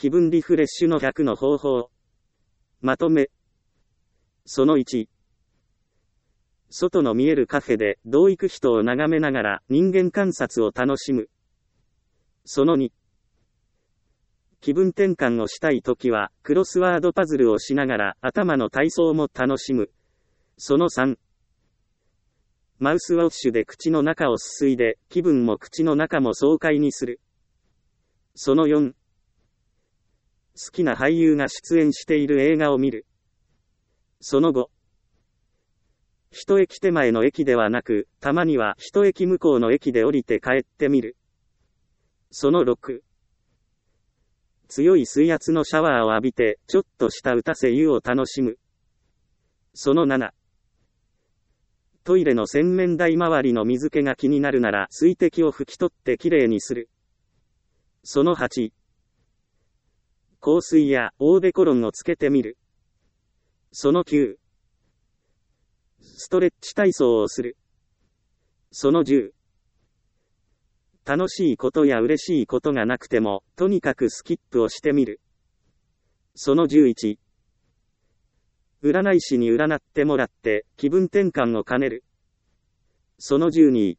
気分リフレッシュの100の方法。まとめ。その1。外の見えるカフェで同行く人を眺めながら人間観察を楽しむ。その2。気分転換をしたいときはクロスワードパズルをしながら頭の体操も楽しむ。その3。マウスウォッシュで口の中をすすいで気分も口の中も爽快にする。その4。好きな俳優が出演している映画を見る。その5。一駅手前の駅ではなく、たまには一駅向こうの駅で降りて帰ってみる。その6。強い水圧のシャワーを浴びて、ちょっとした打たせ湯を楽しむ。その7。トイレの洗面台周りの水気が気になるなら水滴を拭き取ってきれいにする。その8。香水やオーデコロンをつけてみる。その9。ストレッチ体操をする。その10。楽しいことや嬉しいことがなくても、とにかくスキップをしてみる。その11。占い師に占ってもらって、気分転換を兼ねる。その12。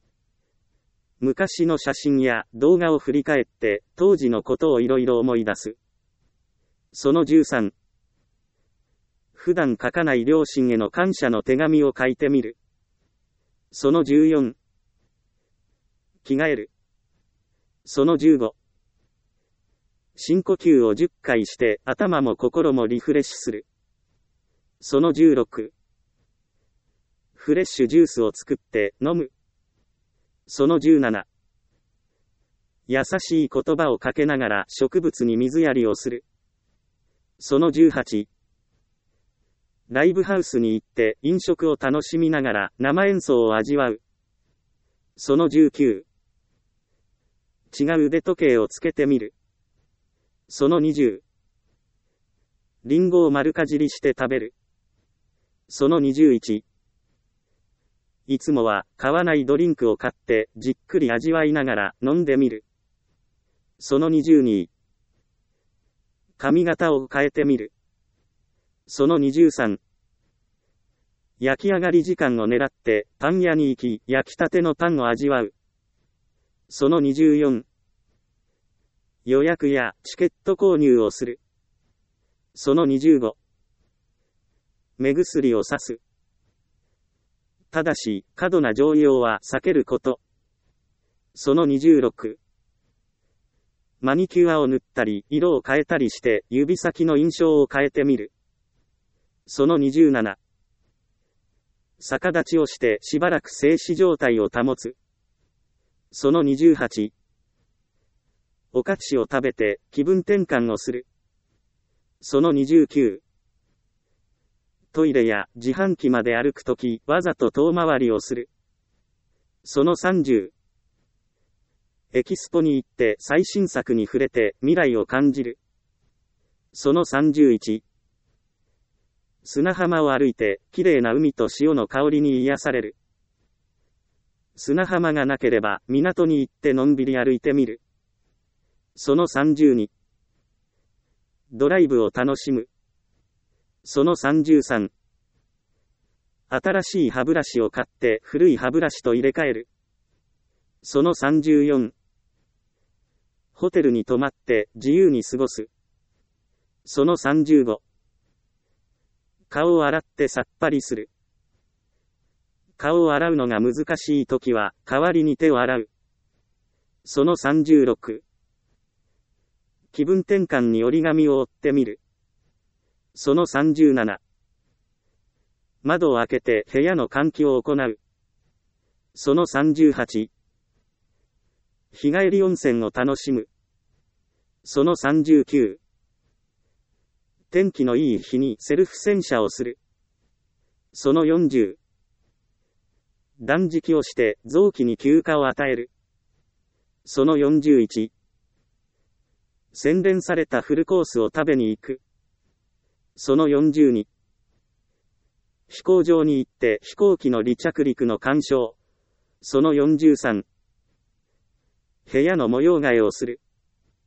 昔の写真や動画を振り返って、当時のことをいろいろ思い出す。その13。普段書かない両親への感謝の手紙を書いてみる。その14。着替える。その15。深呼吸を10回して頭も心もリフレッシュする。その16。フレッシュジュースを作って飲む。その17。優しい言葉をかけながら植物に水やりをする。その18。ライブハウスに行って飲食を楽しみながら生演奏を味わう。その19。違う腕時計をつけてみる。その20。リンゴを丸かじりして食べる。その21。いつもは買わないドリンクを買ってじっくり味わいながら飲んでみる。その22。髪型を変えてみる。その23。焼き上がり時間を狙ってパン屋に行き焼きたてのパンを味わう。その24。予約やチケット購入をする。その25。目薬をさす。ただし、過度な常用は避けること。その26。マニキュアを塗ったり、色を変えたりして、指先の印象を変えてみる。その27。逆立ちをして、しばらく静止状態を保つ。その28。お菓子を食べて、気分転換をする。その29。トイレや自販機まで歩くとき、わざと遠回りをする。その30。エキスポに行って最新作に触れて未来を感じる。その31。砂浜を歩いて、綺麗な海と潮の香りに癒される。砂浜がなければ、港に行ってのんびり歩いてみる。その32。ドライブを楽しむ。その33。新しい歯ブラシを買って古い歯ブラシと入れ替える。その34。ホテルに泊まって自由に過ごす。その35。顔を洗ってさっぱりする。顔を洗うのが難しいときは代わりに手を洗う。その36。気分転換に折り紙を折ってみる。その37。窓を開けて部屋の換気を行う。その38。日帰り温泉を楽しむ。その39。天気のいい日にセルフ洗車をする。その40。断食をして臓器に休暇を与える。その41。洗練されたフルコースを食べに行く。その42。飛行場に行って飛行機の離着陸の鑑賞。その43。部屋の模様替えをする。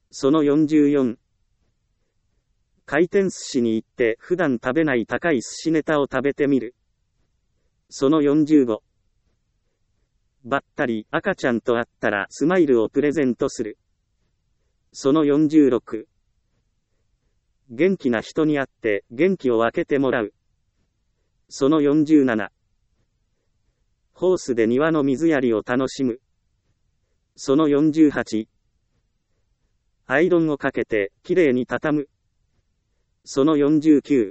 その44。回転寿司に行って普段食べない高い寿司ネタを食べてみる。その45。ばったり赤ちゃんと会ったらスマイルをプレゼントする。その46。元気な人に会って元気を分けてもらう。その47。ホースで庭の水やりを楽しむ。その48。アイロンをかけてきれいに畳む。その49。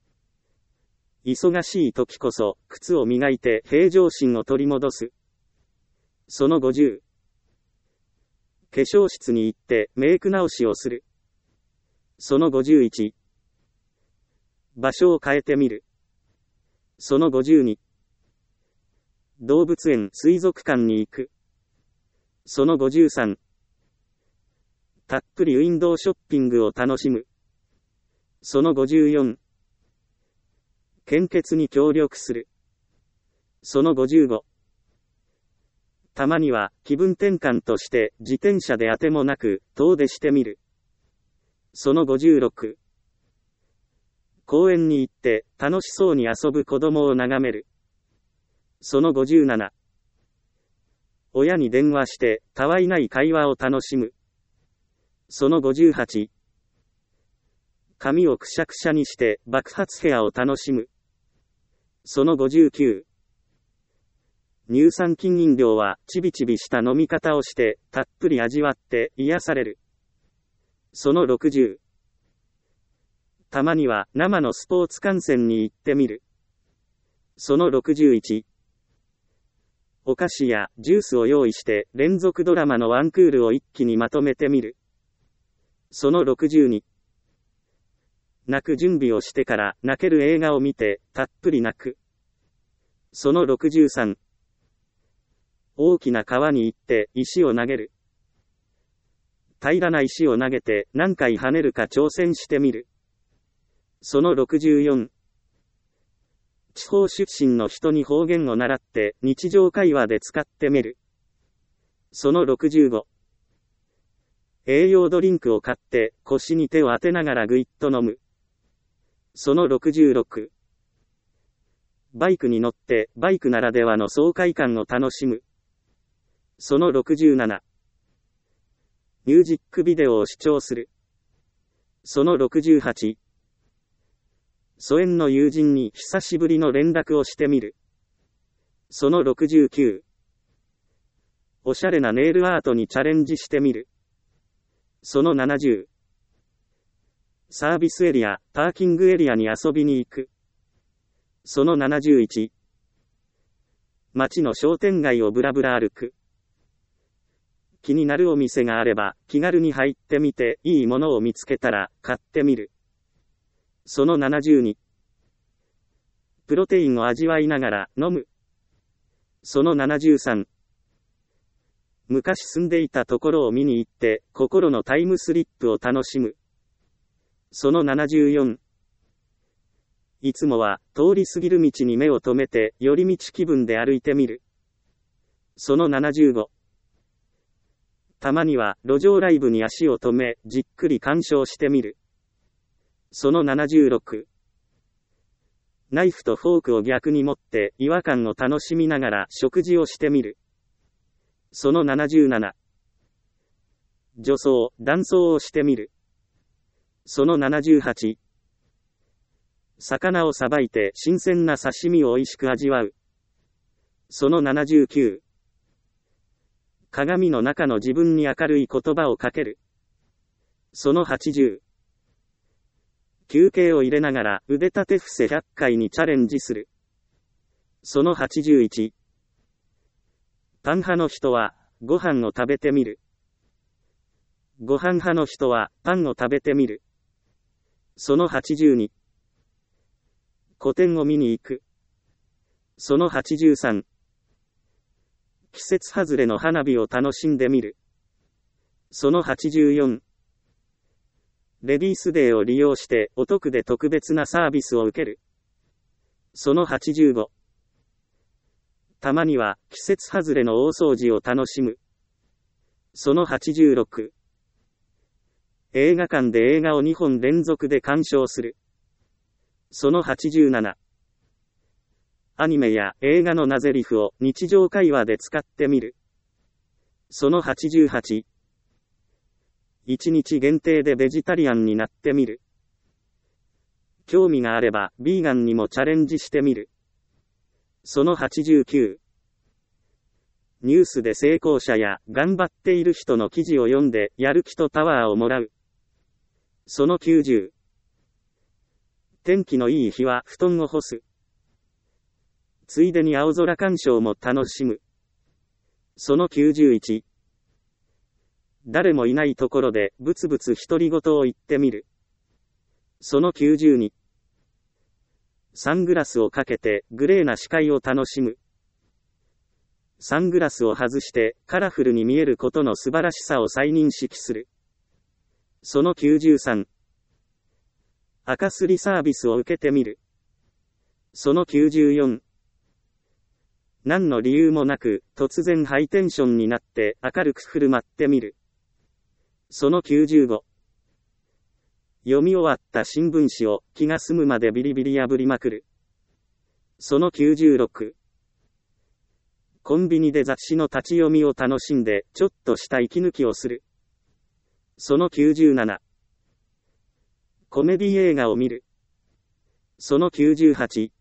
忙しい時こそ靴を磨いて平常心を取り戻す。その50。化粧室に行ってメイク直しをする。その51。場所を変えてみる。その52。動物園・水族館に行く。その53。たっぷりウィンドウショッピングを楽しむ。その54。献血に協力する。その55。たまには気分転換として自転車であてもなく遠出してみる。その56。公園に行って楽しそうに遊ぶ子供を眺める。その57。親に電話してたわいない会話を楽しむ。その58。髪をくしゃくしゃにして爆発ヘアを楽しむ。その59。乳酸菌飲料はちびちびした飲み方をしてたっぷり味わって癒される。その60。たまには生のスポーツ観戦に行ってみる。その61。お菓子やジュースを用意して連続ドラマのワンクールを一気にまとめてみる。その62。泣く準備をしてから泣ける映画を見てたっぷり泣く。その63。大きな川に行って石を投げる。平らな石を投げて何回跳ねるか挑戦してみる。その64。地方出身の人に方言を習って日常会話で使ってみる。その65。栄養ドリンクを買って腰に手を当てながらぐいっと飲む。その66。バイクに乗ってバイクならではの爽快感を楽しむ。その67。ミュージックビデオを視聴する。その68。疎遠の友人に久しぶりの連絡をしてみる。その69。おしゃれなネイルアートにチャレンジしてみる。その70。サービスエリア、パーキングエリアに遊びに行く。その71。街の商店街をぶらぶら歩く。気になるお店があれば気軽に入ってみていいものを見つけたら買ってみる。その72。プロテインを味わいながら飲む。その73。昔住んでいたところを見に行って心のタイムスリップを楽しむ。その74。いつもは通り過ぎる道に目を留めて寄り道気分で歩いてみる。その75。たまには路上ライブに足を止めじっくり鑑賞してみる。その76。ナイフとフォークを逆に持って違和感を楽しみながら食事をしてみる。その77。女装、男装をしてみる。その78。魚をさばいて新鮮な刺身を美味しく味わう。その79。鏡の中の自分に明るい言葉をかける。その80。休憩を入れながら腕立て伏せ100回にチャレンジする。その81。パン派の人はご飯を食べてみる。ご飯派の人はパンを食べてみる。その82。個展を見に行く。その83。季節外れの花火を楽しんでみる。その84。レディースデーを利用してお得で特別なサービスを受ける。その85。たまには季節外れの大掃除を楽しむ。その86。 映画館で映画を2本連続で鑑賞する。その87。アニメや映画の名台詞を日常会話で使ってみる。その88。1日限定でベジタリアンになってみる。興味があれば、ビーガンにもチャレンジしてみる。その89。ニュースで成功者や頑張っている人の記事を読んでやる気とパワーをもらう。その90。天気のいい日は布団を干す。ついでに青空鑑賞も楽しむ。その91。誰もいないところでブツブツ独り言を言ってみる。その92。サングラスをかけてグレーな視界を楽しむ。サングラスを外してカラフルに見えることの素晴らしさを再認識する。その93。赤すりサービスを受けてみる。その94。何の理由もなく突然ハイテンションになって明るく振る舞ってみる。その95。読み終わった新聞紙を気が済むまでビリビリ破りまくる。その96。コンビニで雑誌の立ち読みを楽しんでちょっとした息抜きをする。その97。コメディ映画を見る。その98。季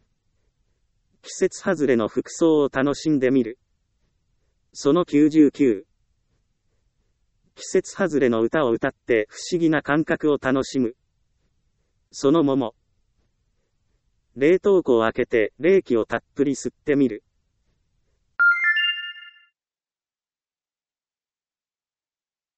節外れの服装を楽しんでみる。その99。季節外れの歌を歌って不思議な感覚を楽しむ。その桃。冷凍庫を開けて冷気をたっぷり吸ってみる。